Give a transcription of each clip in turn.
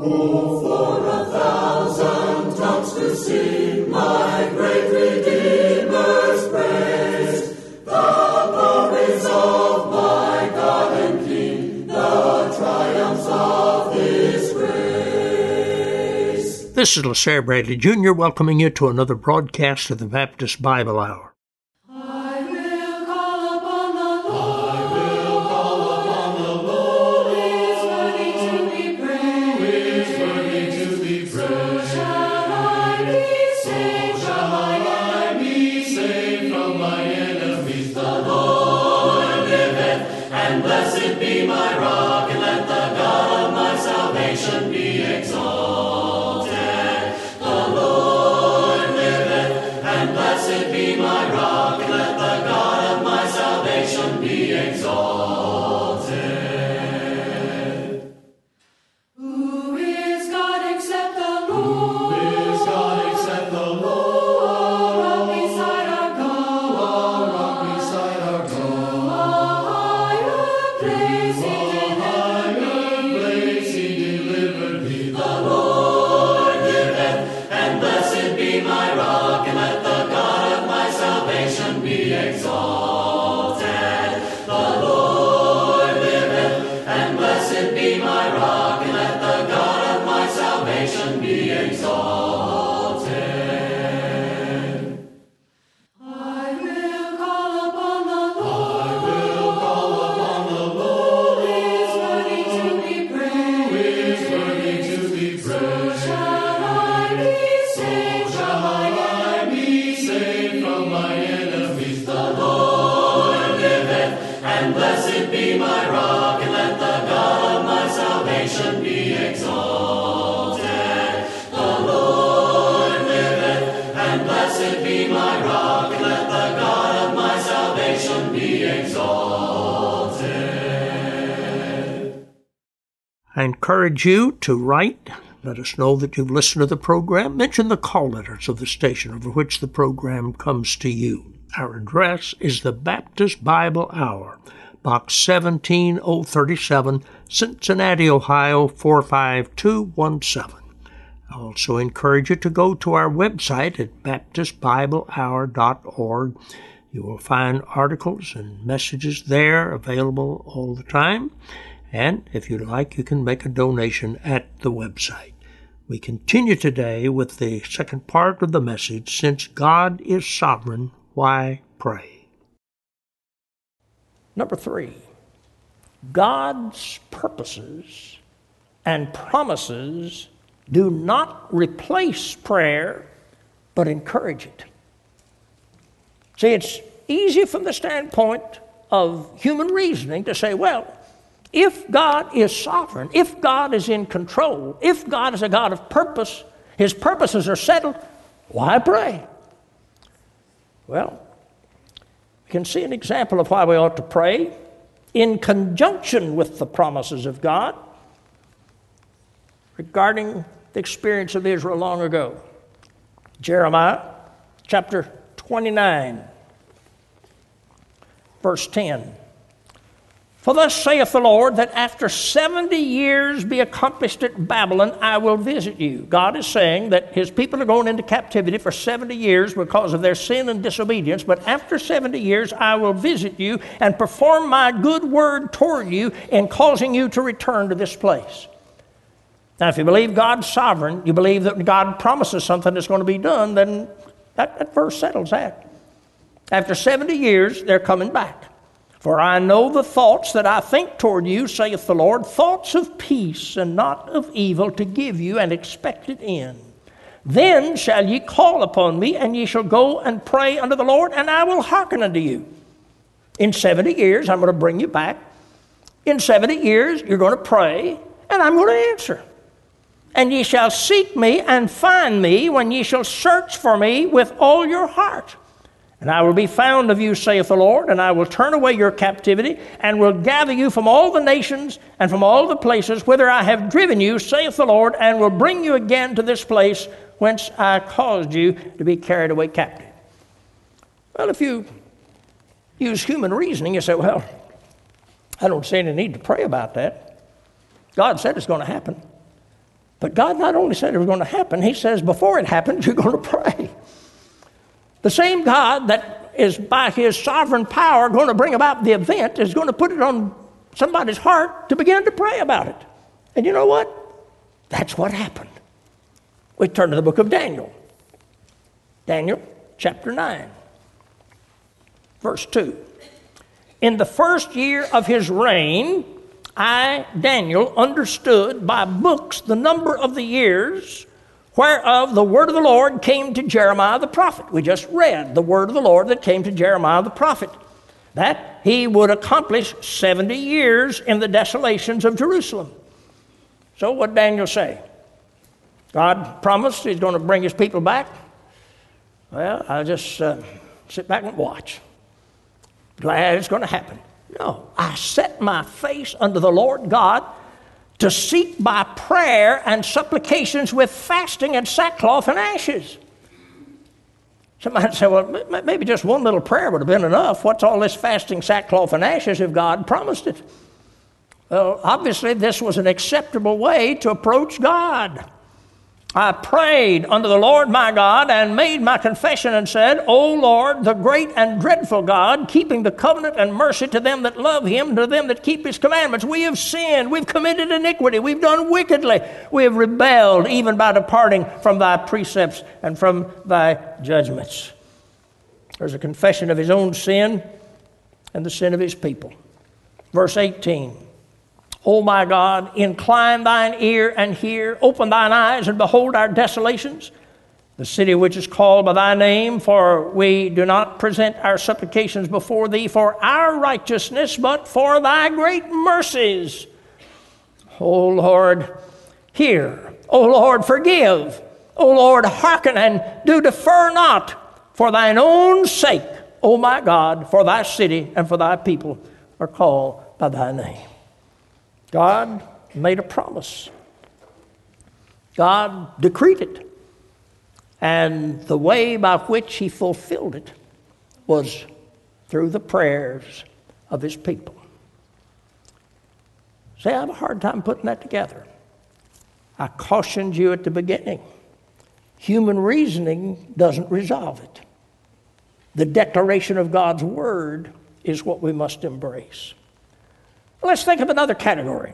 This is LaSalle Bradley Jr. welcoming you to another broadcast of the Baptist Bible Hour. I encourage you to write. Let us know that you've listened to the program. Mention the call letters of the station over which the program comes to you. Our address is the Baptist Bible Hour, Box 17037, Cincinnati, Ohio 45217. I also encourage you to go to our website at baptistbiblehour.org. You will find articles and messages there available all the time. And if you'd like, you can make a donation at the website. We continue today with the second part of the message, Since God is Sovereign, Why Pray? Number 3, God's purposes and promises do not replace prayer, but encourage it. See, it's easy from the standpoint of human reasoning to say, well, if God is sovereign, if God is in control, if God is a God of purpose, His purposes are settled, why pray? Well, we can see an example of why we ought to pray in conjunction with the promises of God regarding the experience of Israel long ago. Jeremiah chapter 29, verse 10. For thus saith the Lord, that after 70 years be accomplished at Babylon, I will visit you. God is saying that His people are going into captivity for 70 years because of their sin and disobedience, but after 70 years I will visit you and perform my good word toward you in causing you to return to this place. Now, if you believe God's sovereign, you believe that God promises something that's going to be done, then that verse settles that. After 70 years, they're coming back. For I know the thoughts that I think toward you, saith the Lord, thoughts of peace and not of evil, to give you an expected end. Then shall ye call upon me, and ye shall go and pray unto the Lord, and I will hearken unto you. In 70 years, I'm going to bring you back. In 70 years, you're going to pray, and I'm going to answer. And ye shall seek me and find me when ye shall search for me with all your heart. And I will be found of you, saith the Lord, and I will turn away your captivity, and will gather you from all the nations and from all the places whither I have driven you, saith the Lord, and will bring you again to this place whence I caused you to be carried away captive. Well, if you use human reasoning, you say, well, I don't see any need to pray about that. God said it's going to happen. But God not only said it was going to happen, he says before it happens, you're going to pray. The same God that is by his sovereign power going to bring about the event is going to put it on somebody's heart to begin to pray about it. And you know what? That's what happened. We turn to the book of Daniel. Daniel chapter 9, verse 2. In the first year of his reign, I, Daniel, understood by books the number of the years whereof the word of the Lord came to Jeremiah the prophet. We just read the word of the Lord that came to Jeremiah the prophet, that he would accomplish 70 years in the desolations of Jerusalem. So what did Daniel say? God promised he's going to bring his people back. Well, I'll just sit back and watch. Glad it's going to happen. No, I set my face unto the Lord God to seek by prayer and supplications with fasting and sackcloth and ashes. Somebody say, well, maybe just one little prayer would have been enough. What's all this fasting, sackcloth, and ashes if God promised it? Well, obviously, this was an acceptable way to approach God. I prayed unto the Lord my God and made my confession and said, O Lord, the great and dreadful God, keeping the covenant and mercy to them that love him, to them that keep his commandments. We have sinned. We've committed iniquity. We've done wickedly. We have rebelled even by departing from thy precepts and from thy judgments. There's a confession of his own sin and the sin of his people. Verse 18. O my God, incline thine ear and hear, open thine eyes and behold our desolations, the city which is called by thy name, for we do not present our supplications before thee for our righteousness, but for thy great mercies. O Lord, hear. O Lord, forgive. O Lord, hearken and do defer not, for thine own sake, O my God, for thy city and for thy people are called by thy name. God made a promise. God decreed it. And the way by which he fulfilled it was through the prayers of his people. See, I have a hard time putting that together. I cautioned you at the beginning. Human reasoning doesn't resolve it. The declaration of God's word is what we must embrace. Let's think of another category.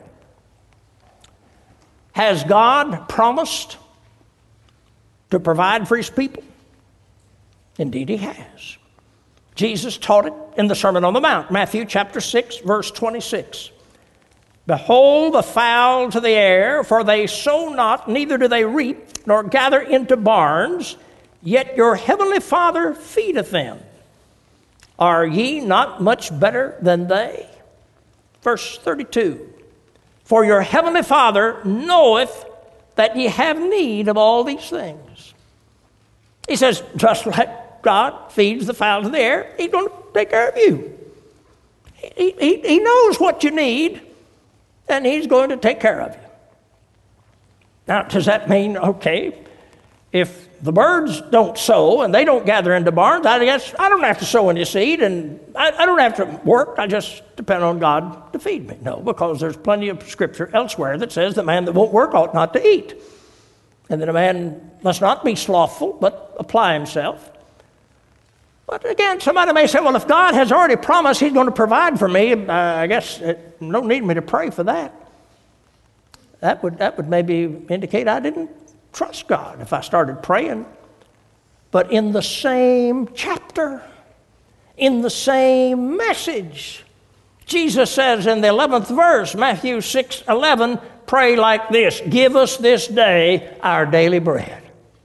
Has God promised to provide for his people? Indeed, he has. Jesus taught it in the Sermon on the Mount, Matthew chapter 6, verse 26. Behold the fowls of the air, for they sow not, neither do they reap, nor gather into barns, yet your heavenly Father feedeth them. Are ye not much better than they? Verse 32, for your heavenly Father knoweth that ye have need of all these things. He says, just like God feeds the fowls of the air, he's going to take care of you. He knows what you need, and he's going to take care of you. Now, does that mean, okay, if the birds don't sow and they don't gather into barns, I guess I don't have to sow any seed and I don't have to work. I just depend on God to feed me. No, because there's plenty of scripture elsewhere that says the man that won't work ought not to eat. And that a man must not be slothful, but apply himself. But again, somebody may say, well, if God has already promised he's going to provide for me, I guess it don't need me to pray for that. That would maybe indicate I didn't trust God if I started praying. But in the same chapter, in the same message, Jesus says in the 11th verse, Matthew 6:11, pray like this, give us this day our daily bread.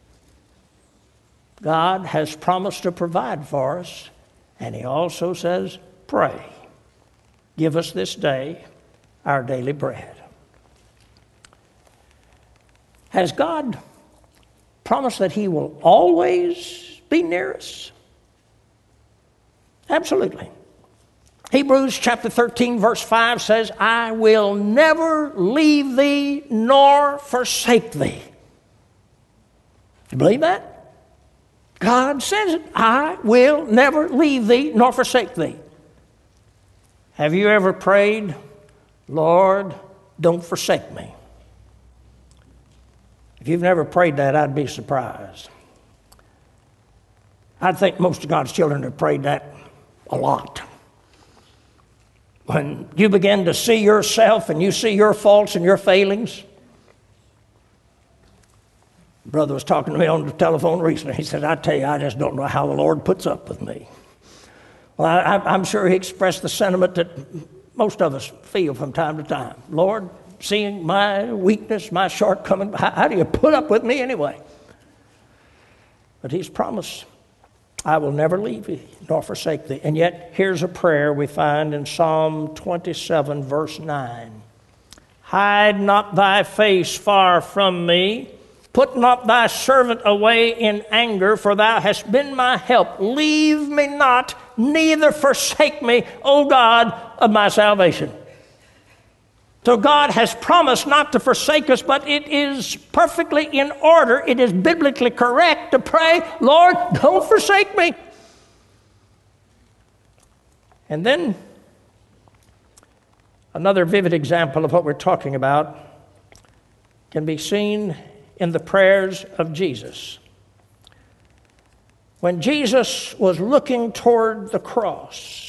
God has promised to provide for us, and he also says, pray, give us this day our daily bread. Has God promised that he will always be near us? Absolutely. Hebrews chapter 13, verse 5 says, I will never leave thee nor forsake thee. You believe that? God says it. I will never leave thee nor forsake thee. Have you ever prayed, Lord, don't forsake me? If you've never prayed that, I'd be surprised. I think most of God's children have prayed that a lot. When you begin to see yourself and you see your faults and your failings. Brother was talking to me on the telephone recently. He said, I tell you, I just don't know how the Lord puts up with me. Well, I'm sure he expressed the sentiment that most of us feel from time to time. Lord, seeing my weakness, my shortcoming, how do you put up with me anyway? But he's promised, I will never leave thee nor forsake thee. And yet, here's a prayer we find in Psalm 27, verse 9. Hide not thy face far from me. Put not thy servant away in anger, for thou hast been my help. Leave me not, neither forsake me, O God of my salvation. So God has promised not to forsake us, but it is perfectly in order. It is biblically correct to pray, Lord, don't forsake me. And then another vivid example of what we're talking about can be seen in the prayers of Jesus. When Jesus was looking toward the cross,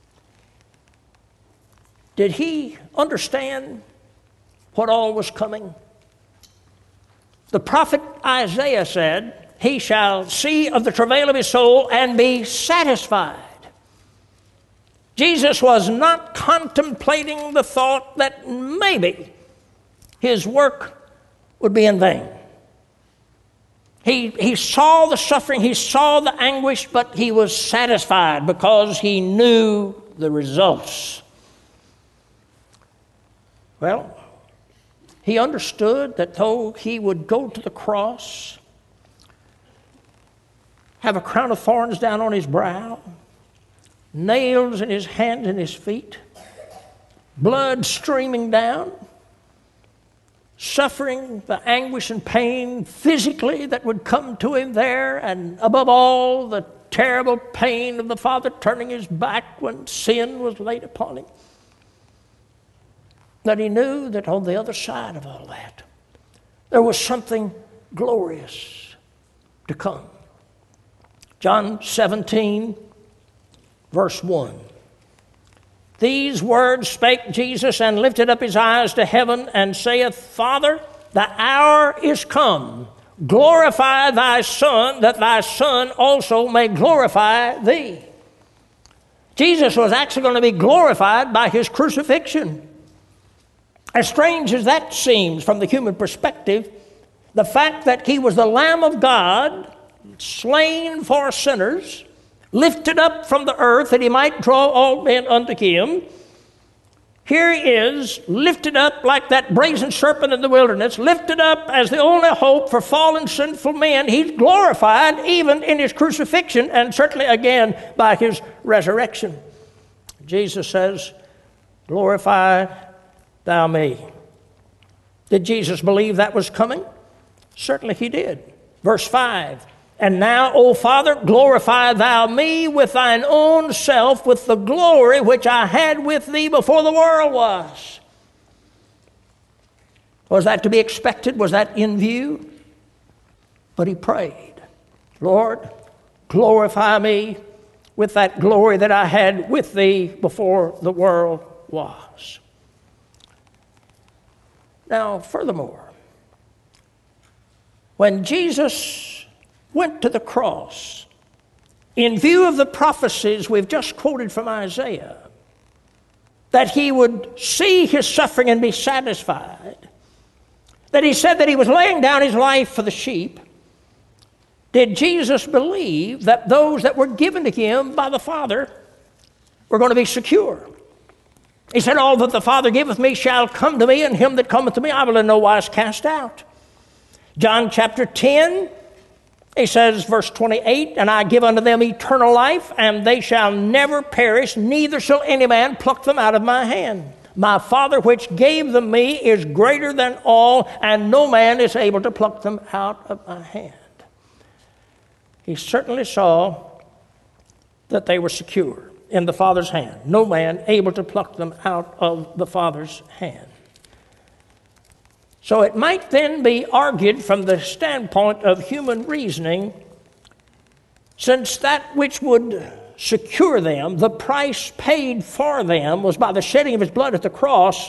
did he understand what all was coming? The prophet Isaiah said, he shall see of the travail of his soul and be satisfied. Jesus was not contemplating the thought that maybe his work would be in vain. He saw the suffering, he saw the anguish, but he was satisfied because he knew the results. Well, he understood that though he would go to the cross, have a crown of thorns down on his brow, nails in his hands and his feet, blood streaming down, suffering the anguish and pain physically that would come to him there, and above all, the terrible pain of the Father turning his back when sin was laid upon him. That he knew that on the other side of all that, there was something glorious to come. John 17, verse 1. These words spake Jesus, and lifted up his eyes to heaven, and saith, Father, the hour is come. Glorify thy Son, that thy Son also may glorify thee. Jesus was actually going to be glorified by his crucifixion. As strange as that seems from the human perspective, the fact that he was the Lamb of God, slain for sinners, lifted up from the earth that he might draw all men unto him, here he is, lifted up like that brazen serpent in the wilderness, lifted up as the only hope for fallen sinful men. He's glorified even in his crucifixion, and certainly again by his resurrection. Jesus says, glorify thou me. Did Jesus believe that was coming? Certainly he did. Verse 5, and now, O Father, glorify thou me with thine own self, with the glory which I had with thee before the world was. Was that to be expected? Was that in view? But he prayed, Lord, glorify me with that glory that I had with thee before the world was. Now, furthermore, when Jesus went to the cross, in view of the prophecies we've just quoted from Isaiah, that he would see his suffering and be satisfied, that he said that he was laying down his life for the sheep, did Jesus believe that those that were given to him by the Father were going to be secure? He said, all that the Father giveth me shall come to me, and him that cometh to me I will in no wise cast out. John chapter 10, he says, verse 28, and I give unto them eternal life, and they shall never perish, neither shall any man pluck them out of my hand. My Father which gave them me is greater than all, and no man is able to pluck them out of my hand. He certainly saw that they were secure in the Father's hand. No man able to pluck them out of the Father's hand. So it might then be argued from the standpoint of human reasoning, since that which would secure them, the price paid for them, was by the shedding of his blood at the cross,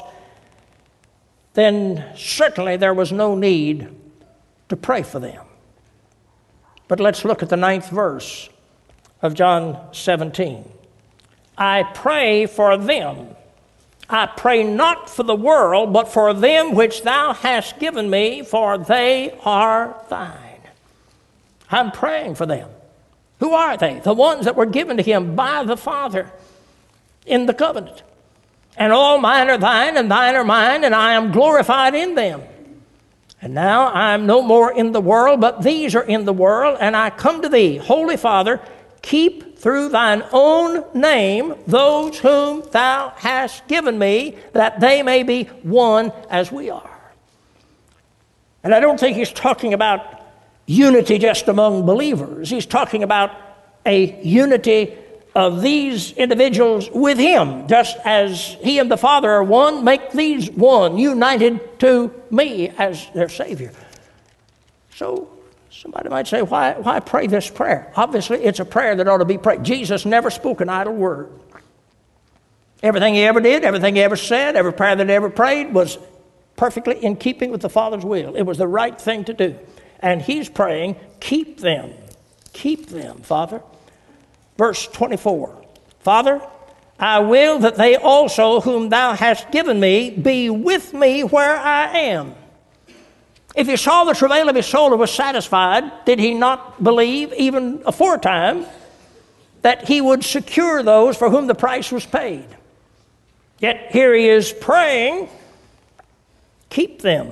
then certainly there was no need to pray for them. But let's look at the 9th verse of John 17. I pray for them. I pray not for the world, but for them which thou hast given me, for they are thine. I'm praying for them. Who are they? The ones that were given to him by the Father in the covenant. And all mine are thine, and thine are mine, and I am glorified in them. And now I am no more in the world, but these are in the world, and I come to thee. Holy Father, keep through thine own name those whom thou hast given me, that they may be one as we are. And I don't think he's talking about unity just among believers. He's talking about a unity of these individuals with him. Just as he and the Father are one, make these one, united to me as their Savior. So somebody might say, why pray this prayer? Obviously, it's a prayer that ought to be prayed. Jesus never spoke an idle word. Everything he ever did, everything he ever said, every prayer that he ever prayed was perfectly in keeping with the Father's will. It was the right thing to do. And he's praying, keep them, Father. Verse 24, Father, I will that they also whom thou hast given me be with me where I am. If he saw the travail of his soul and was satisfied, did he not believe even aforetime that he would secure those for whom the price was paid? Yet here he is praying, keep them,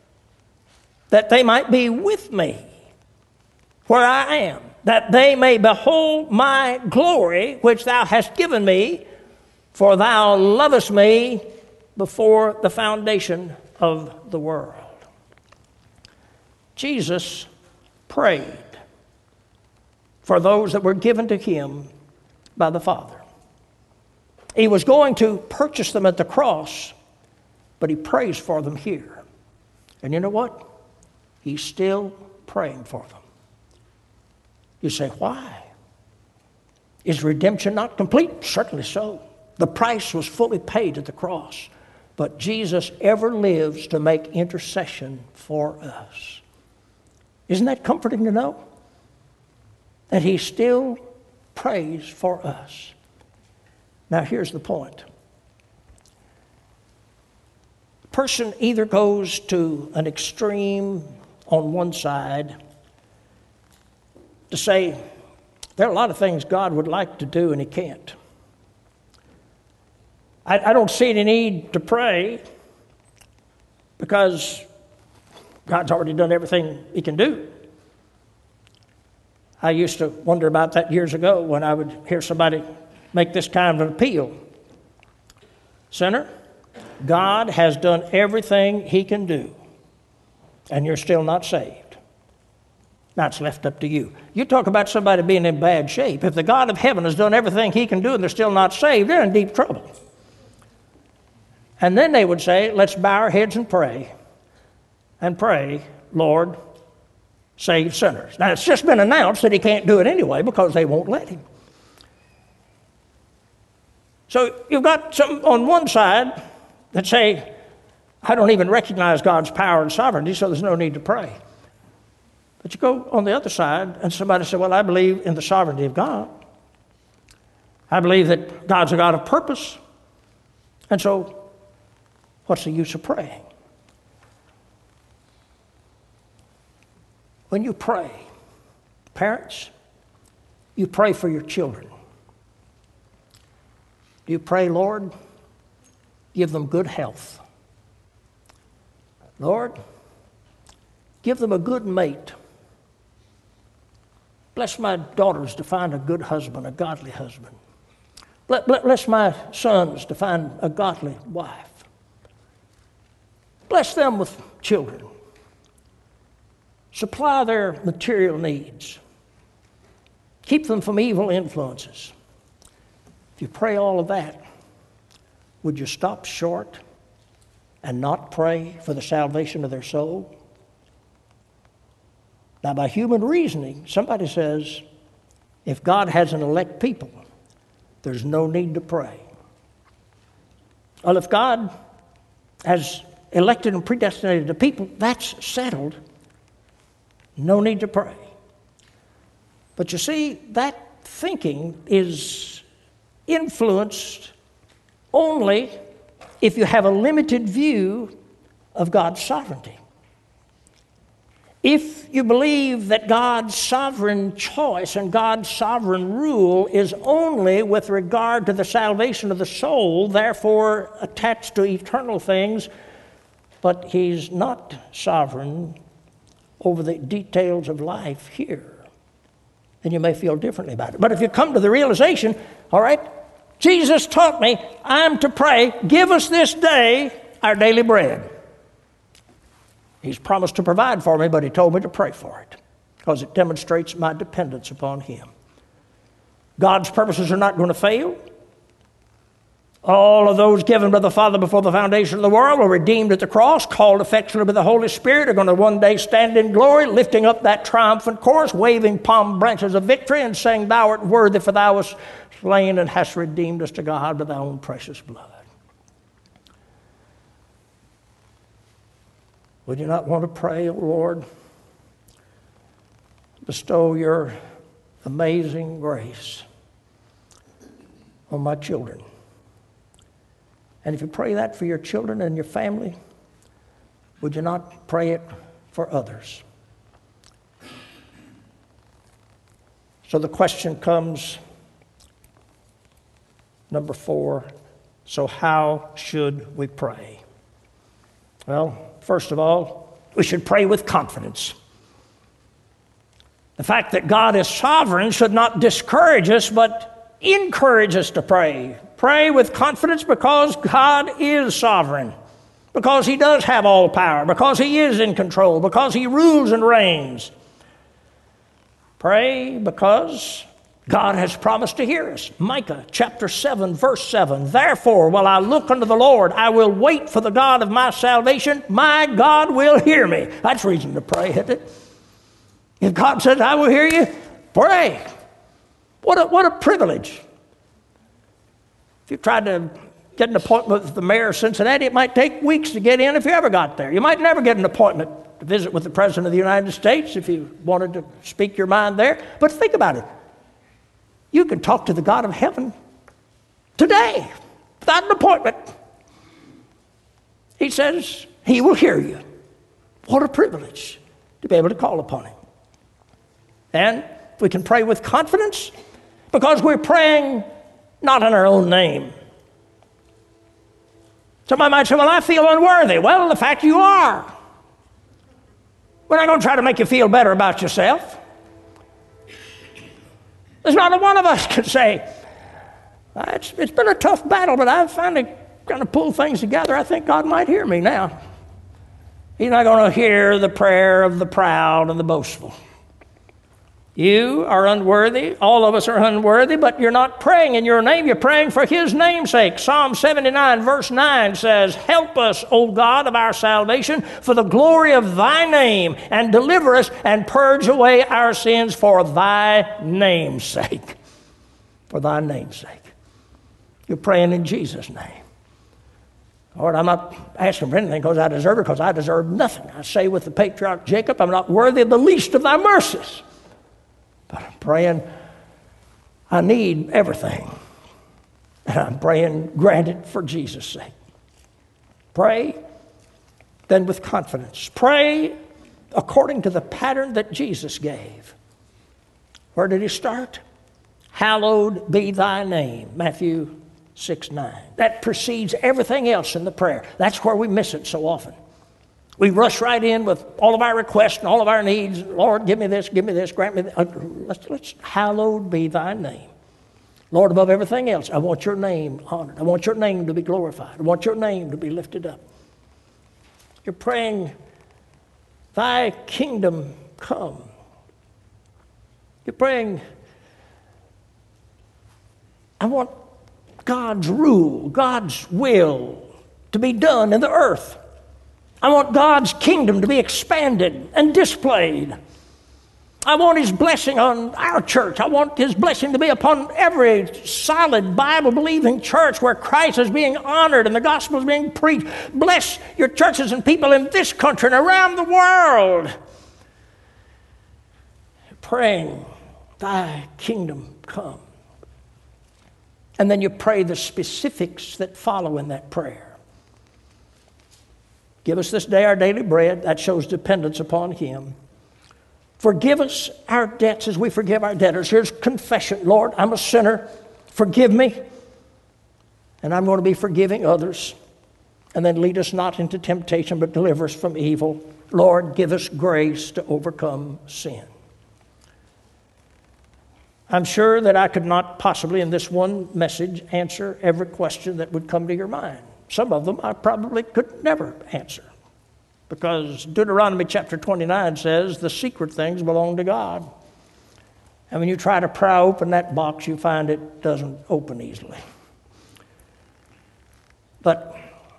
that they might be with me where I am, that they may behold my glory which thou hast given me, for thou lovest me before the foundation of the world. Jesus prayed for those that were given to him by the Father. He was going to purchase them at the cross, but he prays for them here. And you know what? He's still praying for them. You say, why? Is redemption not complete? Certainly so. The price was fully paid at the cross. But Jesus ever lives to make intercession for us. Isn't that comforting to know? That he still prays for us. Now here's the point. A person either goes to an extreme on one side to say, there are a lot of things God would like to do and he can't. I don't see any need to pray because God's already done everything he can do. I used to wonder about that years ago when I would hear somebody make this kind of an appeal. Sinner, God has done everything he can do, and you're still not saved. Now it's left up to you. You talk about somebody being in bad shape. If the God of heaven has done everything he can do and they're still not saved, they're in deep trouble. And then they would say, let's bow our heads and pray, Lord, save sinners. Now it's just been announced that he can't do it anyway because they won't let him. So you've got some on one side that say, I don't even recognize God's power and sovereignty, so there's no need to pray. But you go on the other side and somebody said, well, I believe in the sovereignty of God. I believe that God's a God of purpose. And so what's the use of praying? When you pray, parents, you pray for your children. Do you pray, Lord, give them good health? Lord, give them a good mate. Bless my daughters to find a good husband, a godly husband. Bless my sons to find a godly wife. Bless them with children. Supply their material needs. Keep them from evil influences. If you pray all of that, would you stop short and not pray for the salvation of their soul? Now, by human reasoning, somebody says, if God hasn't elect people, there's no need to pray. Well, if God has elected and predestinated the people, that's settled. No need to pray. But you see, that thinking is influenced only if you have a limited view of God's sovereignty. If you believe that God's sovereign choice and God's sovereign rule is only with regard to the salvation of the soul, therefore attached to eternal things, but He's not sovereign over the details of life here, then you may feel differently about it. But if you come to the realization, all right, Jesus taught me I'm to pray, give us this day our daily bread. He's promised to provide for me, but He told me to pray for it because it demonstrates my dependence upon Him. God's purposes are not going to fail. All of those given by the Father before the foundation of the world were redeemed at the cross, called affectionately by the Holy Spirit, are going to one day stand in glory, lifting up that triumphant course, waving palm branches of victory and saying, Thou art worthy, for Thou wast slain and hast redeemed us to God by Thy own precious blood. Would you not want to pray, O Lord, bestow your amazing grace on my children? And if you pray that for your children and your family, would you not pray it for others? So the question comes, number 4, so how should we pray? Well, first of all, we should pray with confidence. The fact that God is sovereign should not discourage us, but encourage us to pray. Pray with confidence because God is sovereign, because He does have all power, because He is in control, because He rules and reigns. Pray because God has promised to hear us. Micah chapter 7, verse 7. Therefore, while I look unto the Lord, I will wait for the God of my salvation. My God will hear me. That's reason to pray, isn't it? If God says, I will hear you, pray. What a privilege. If you tried to get an appointment with the mayor of Cincinnati, it might take weeks to get in if you ever got there. You might never get an appointment to visit with the President of the United States if you wanted to speak your mind there. But think about it. You can talk to the God of heaven today without an appointment. He says He will hear you. What a privilege to be able to call upon Him. And we can pray with confidence because we're praying not in our own name. Somebody might say, well, I feel unworthy. Well, the fact you are. We're not going to try to make you feel better about yourself. There's not a one of us can say, it's been a tough battle, but I've finally kind of pulled things together. I think God might hear me now. He's not going to hear the prayer of the proud and the boastful. You are unworthy. All of us are unworthy, but you're not praying in your name. You're praying for His name's sake. Psalm 79, verse 9 says, help us, O God of our salvation, for the glory of Thy name, and deliver us and purge away our sins for Thy name's sake. For Thy name's sake. You're praying in Jesus' name. Lord, I'm not asking for anything because I deserve it, because I deserve nothing. I say with the patriarch Jacob, I'm not worthy of the least of Thy mercies. But I'm praying, I need everything. And I'm praying, grant it for Jesus' sake. Pray, then with confidence. Pray according to the pattern that Jesus gave. Where did He start? Hallowed be Thy name, Matthew 6:9. That precedes everything else in the prayer. That's where we miss it so often. We rush right in with all of our requests and all of our needs. Lord, give me this, grant me that. Let's hallowed be Thy name. Lord, above everything else, I want Your name honored. I want Your name to be glorified. I want Your name to be lifted up. You're praying, Thy kingdom come. You're praying, I want God's rule, God's will to be done in the earth. I want God's kingdom to be expanded and displayed. I want His blessing on our church. I want His blessing to be upon every solid Bible-believing church where Christ is being honored and the gospel is being preached. Bless your churches and people in this country and around the world. Praying, Thy kingdom come. And then you pray the specifics that follow in that prayer. Give us this day our daily bread. That shows dependence upon Him. Forgive us our debts as we forgive our debtors. Here's confession. Lord, I'm a sinner. Forgive me. And I'm going to be forgiving others. And then lead us not into temptation, but deliver us from evil. Lord, give us grace to overcome sin. I'm sure that I could not possibly in this one message answer every question that would come to your mind. Some of them I probably could never answer. Because Deuteronomy chapter 29 says the secret things belong to God. And when you try to pry open that box, you find it doesn't open easily. But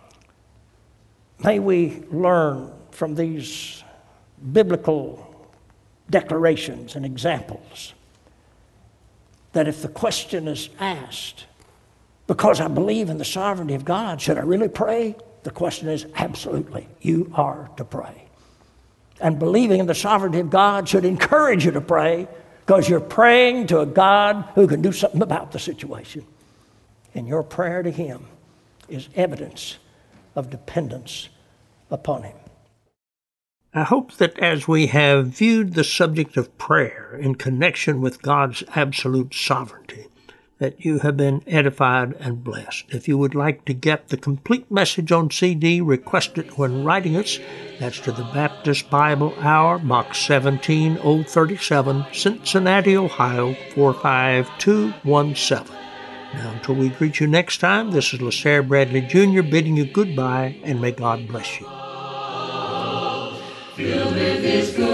may we learn from these biblical declarations and examples that if the question is asked, because I believe in the sovereignty of God, should I really pray? The question is absolutely, you are to pray. And believing in the sovereignty of God should encourage you to pray because you're praying to a God who can do something about the situation. And your prayer to Him is evidence of dependence upon Him. I hope that as we have viewed the subject of prayer in connection with God's absolute sovereignty, that you have been edified and blessed. If you would like to get the complete message on CD, request it when writing us. That's to the Baptist Bible Hour, Box 17037, Cincinnati, Ohio, 45217. Now, until we greet you next time, this is LaSalle Bradley Jr. bidding you goodbye, and may God bless you. Filled with His good